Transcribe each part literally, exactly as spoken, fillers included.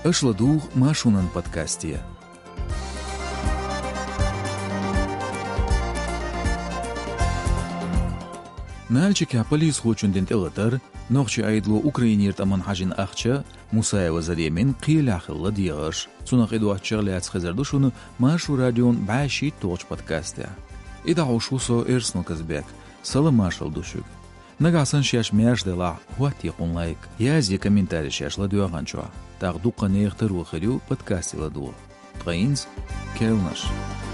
Ашладух Машунан подкасте. Нальчика полис хочунден телатар, нохчи айдло Украинирт аман хажин ахча, Мусаева заремен қиляхылла диғаш. Цунақ иду аччағли ацхазардушуну Машу радион баши точ подкасте. Ида ушусо эрснул казбек, саламашал душуг. Нагасан шеш междела, хуати кунлайк. Язи комментарий шеш ладуа ганчуа. Тағду қанеяқтар уақырю подкасти ладуа. Тғайынз, келнаш.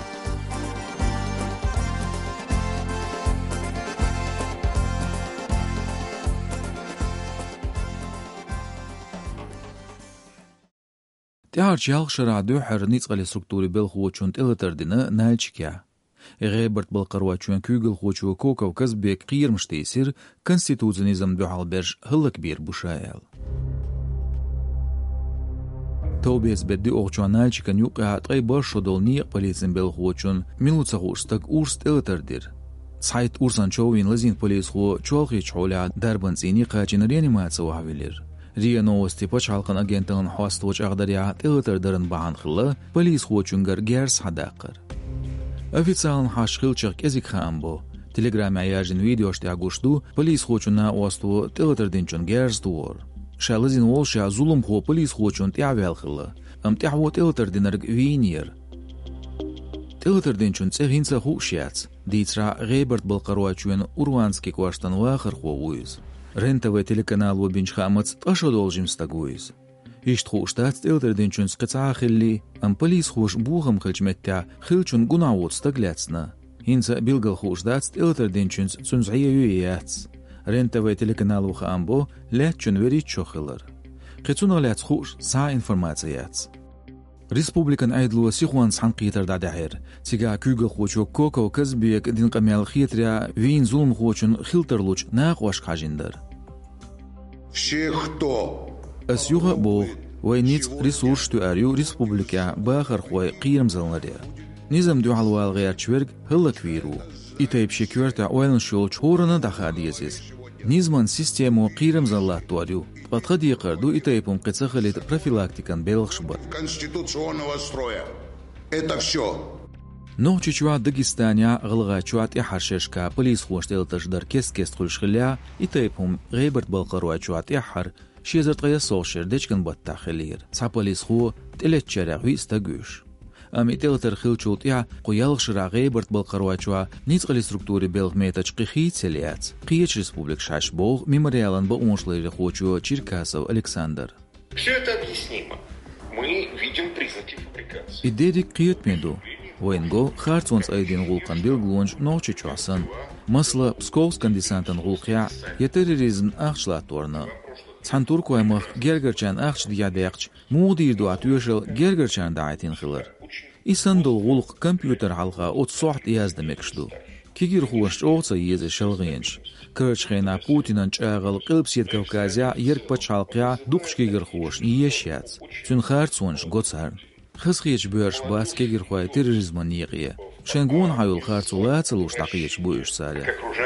Тяарч ялғшы радио хәрніц қали структури бел хуочун телатардина нальчикя. Реберт Балқаруачуан кюгел хочуа кокав казбек қиырмыштейсір конституционизм дұғалберж хылық бер бушаял. Тобес бедді оғчуан нальчикан юқиа тғай баршо долниек полицин бел хуочун минуца хушстак урс телатардир. Цайт урсан човин лазин полис ху чуалхи чуаля дарбанцини қачин реанимация вахавилир. Рия новости почалқан агентан хвастуч ағдария телатардаран бахан хылла полис хуочунгар герс хадақыр. Официалн хашқилчақ кезик хаамбо. Телеграме аяжин видеошти агушту полис хочуна осту телатардинчун герс дуор. Шалазин волша зулум хо полис хочун тявелхилла. Ам тяво телатардинарг винир. Телатардинчун цехинца хушяц. Дицра Реберт Балқаруачуен урванский кваштан вахар ховуиз. Рентовый телеканал Вобинчхамац ташо должим стагуиз. Ишт хуштац телатардинчун скацахилли, ам полис хуш бухам хылчмеття хылчун гунавот стагляцна. Инца билгал хуштац телатардинчун цунзайюяц. Рентовый телеканал ухамбо лячун веричо хылар. Қицуна ляц хуш са информацияц. Республикан айдлуа сихуан санқитар дадахир. Тига кюгал хучу коко казбек дин камял хитря вин зулм хучун хилтерлуч нақваш хажиндар. Все кто Асюга бог, войниц ресурс ту арю республика бахар хуай қиырм залнария. Низам дуалуал ғайар чверг хыллак виру. Итайп шекверта ойлан шол чорана дахадиезиз. Низман систему қиырм заллат туарю. Подходи қарду итайпум қицахалит профилактикан белхшбат. конституционного строя. Это все. Но чичуа Дагестания ғылға чуат яхаршешка полис хуаштелташдар кест-кест хулшхиля итайпум Реберт Балқаруачуат яхар шезерт ғая соғшер дечкан баттахилир. Ца полис ху телетчарағви стагуш. Ам ителтер хилчут я қуялғшыра Реберт Балқаруачуа ницқали структури белғметач қихи целияц. Қиеч республик шашбог мемориалан ба умышлайры хочу Черкасов Александр. Все это объяснимо. Мы видим признаки фабрикации. Идерик қиет меду. Военго харцонс айдин гулкан билглунж ночи чуасан. Масла Псковскан десантан гулқя я терроризм ахшлаторна. Цантурку аймах гергерчан ахш диядеяқч мудирду атюшел гергерчан даайтин хилар. Исандол гулқ компьютер халға от сохт яздамекшду. Кигир хуаш оғца езі шылғынш. Кырчхена Путинан чағыл қылпсет Кавказя ерк пачалқя дұқш кигир хуаш ешяц. Цүн харцонш гоцарн. Хысқеч бөрш бас кигир хуай терроризман неғия. Шенгун хайул харцулаца луш тақиеч буйш саря.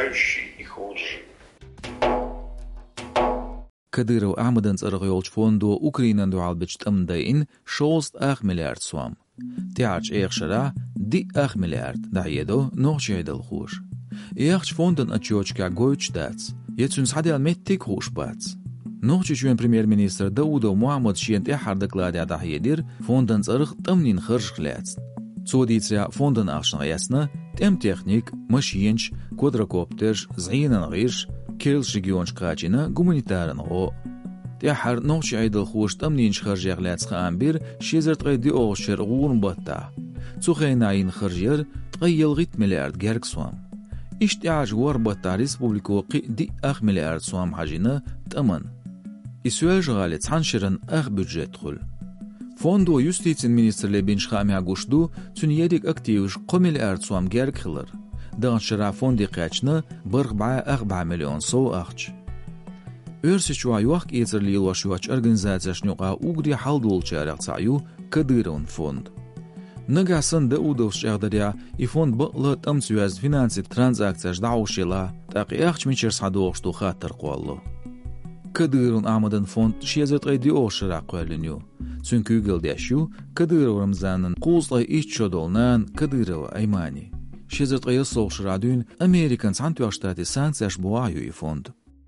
Кадыров Ахмадан царғайолч фонду Украинан дуалбеч тамдайын шолст ах миллиард суам. Тяач эйхшара ди ах миллиард дайедо нохчайдал хуш. Эйхч фондан ачочка гойч дац. Ецүн садял меттик хуш бац. Нохчичуен премьер-министр Даудов Мухаммад шиент эхар докладя дайедир фондан царғ тамнин хыршхляц. Цодиця фондан ахшна ясна тем техник, машинч, квадрокоптерш, зайнан гиш, келш регионш качина гуманитаран го. Тяхар нохчи айдал хуш тамнинш харжяглац хаамбир шезерт гайди оғшер ғурн батта. Цухайнаин харжер тғайелғит миллиард герг суам. Иштяж гуар батта республику қи ди ах миллиард суам хажина таман. Исуэж гали цанширан ах бюджет хул. Фонду юстицин министрле биншхами агушду цун едик активш қо миллиард суам герг хилар. Дағаншыра фонди қачны бірғба ағба миллион соу ақч. Өрсичуа юақ езірли илвашуач организацияшнюға угри халдулчы арақцаю Кадыровн фонд. Нагасын Даудовш ағдаря и фонд бұқлы там сүйаз финанси транзакцияш дауышила тақи ақч мичер садуғшту хаттыр қуаллы. Кадырун Амадан фонд шезет гайди ошыра қуалыню. Çünkü gıldaşu Kadyrov Ramzan'ın Quzlay iç çodolnan Kadyrova aymani. Şezertqaya soğuşradün Amerikan Santuaştati sanksiyaş boğayu fond.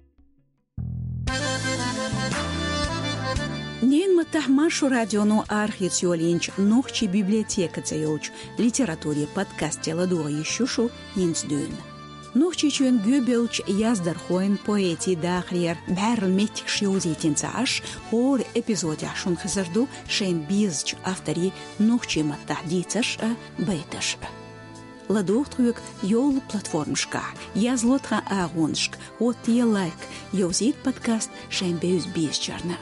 Нен матахмашу радиону архитсиолинч нохчи библиотека цеюч литературе подкасте ладуа ещушу инсдюн. Нохчи чуен гюбелч яздар хоен поэти дахриер бәрл метик шиозитин цааш хор эпизоде шун хазарду шен бизч автори нохчи маттахдицаш бейташ. Ладухтрук йол платформшка язлотха агуншк вот я лайк йозит подкаст шен беюз бизчарна.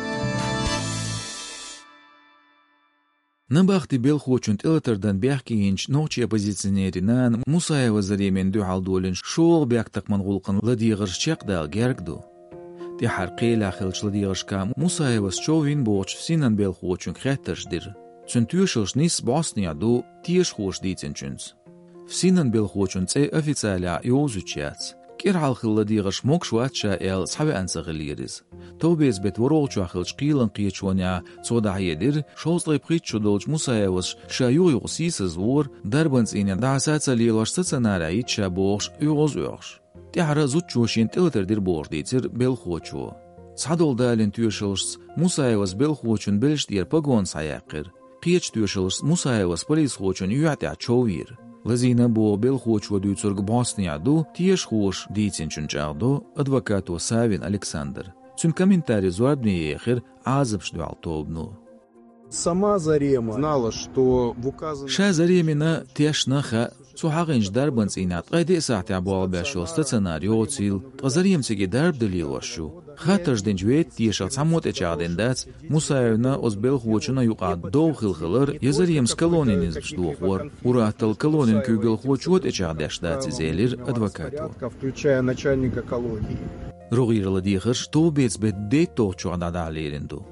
Набахти белхочунт элтердан бяхкинч ночи оппозиционеринан Мусаева заремен дюхалдолин шол бяктак мангулкан ладигыршчак дал гергду. Ти харқила хилч ладигыршка Мусаева счовин боч синан белхочун хэттершдир. Цунтюшылш нис Босния ду тиеш хош диценчунц. Синан белхочун цэ официаля йозучац. كيرعال خلديغش موكش واتشا إل صحبي أنسغليرز. توبيز بيت وروغشو أخلش قيلن قيتشونيا صودا عيدر شوز طيب قيتشو دولج موسايوش شا يوغ يغسيس زور دربنز إنيا دعسات سليلوش ستسنارا يتشا بوغش يغوز يغش. تحرا زوتشوشين تلتر دير بوغ ديتر بيلخوچو. صحدول دالين تيوشلش موسايوز بيلخوچون بلش دير پاگون ساياقر. قيتش تيوشلش موسايوز بليس خوچون يوعتع چووير. Лазина бо белхоч водуйцург Босниаду тиеш хош диценчунчаадо адвокату Савин Александр. Цун комментарий зуадни ехер азыбш дуалтобну. Сама Зарема знала, что в указанном... Ша Заремина тешнаха цухагинж дарбанц инат гайде сахти абуалбашо стационарио цил тазаремцеги дарб далилвашу. Хаташ денжвет тешал самот эчаадендац Мусаевна оз белхочуна юqad дов хилхилар язаремс колонин избштуохвар уратал колонин кюгел хочуот эчаадашдац зелир адвокату. Включая начальника колонии. Рогирла дихаш тобец бет дейто чуададалеринду.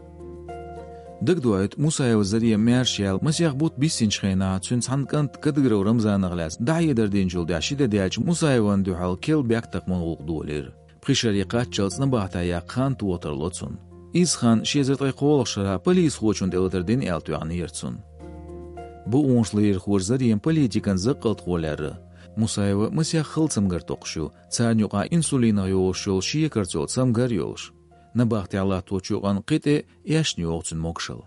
دقدوات موسى وزرية مارشال مسيح بوت بيسين شخينا تسون سانكانت كدغرو رمزان غلاس دعية دردين جول داشيدة ديالج موسى واندو حال كيل بيكتق منغوق دولير بخشاريقات جلس نباحتا ياقخان توتر لوتسون إز خان شيزرطي قولغ شرها بليس خوچون دلتردين إلتو عن يرتسون بو اونشلير خور زريم بليتيكان زقلت غولر موسى و مسيح خلصمغر توقشو تسانيقا إنسولين غيوشول شيكرتول سمغر يوش نباختي الله توچوغان قيته ياشني اوغتن موكشل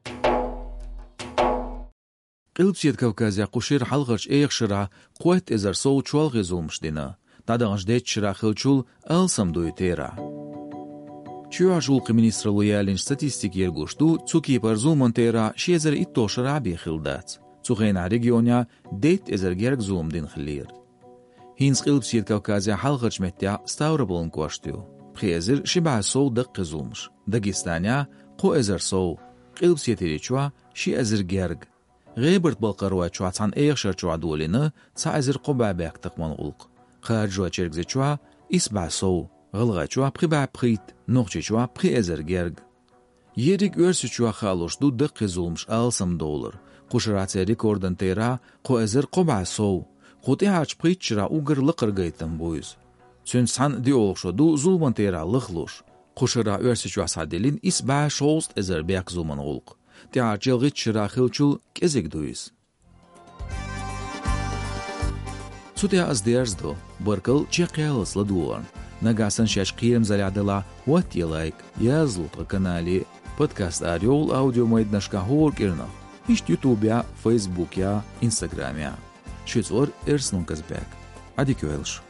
قلبسيت كوكازيا قشير حلغرش ايغ شرع قوات ازر سو چوال غزولمش دينا دادغنش ديت شرع خلچول السم دوي تيرا چوع جولق منيستر لويالين ستاتيستيك يرگوشتو تسوكي برزولمن تيرا شيزر اتو شرع بي خلدات تسوخينا ريجيونيا ديت ازر گرگ زولم دين خلير هينس قلبسيت كوكازيا حلغرش متيا ستاوربلن كواشتو خيزر شبع صو دق زومش داغستانيا قو ازر صو قلب سيتري چوا شي ازر گرگ غيبرت بالقروا چوا تان ايخشر چوا دولينا تا ازر قبع باكتق منغلق خارجوا چرگز چوا اسبع صو غلغا چوا بريبع بريت نوخچ چوا بري ازر گرگ يريك ورس چوا خالوش دو دق زومش السم دولار قشرات ريكوردن تيرا قو ازر قبع صو قوتي هاچ بريت چرا اوگر لقر گيتن بويز Çün san diolşo du zulman tera lıxluş. Quşara örsiç vasadilin isba şost ezer bek zulman olq. Tiarçılgı çıra xilçul kezek duyuz. Sutia az derzdo, barkal çeqyalas laduan. Nagasan şaş qiyem zaladala what you like. Yazlut kanali podcast Ariol audio maydnaşka hor kirna. İşt YouTube-ya, Facebook-ya, Instagram-ya. Şüzor ersnun kazbek. Adiköyelş.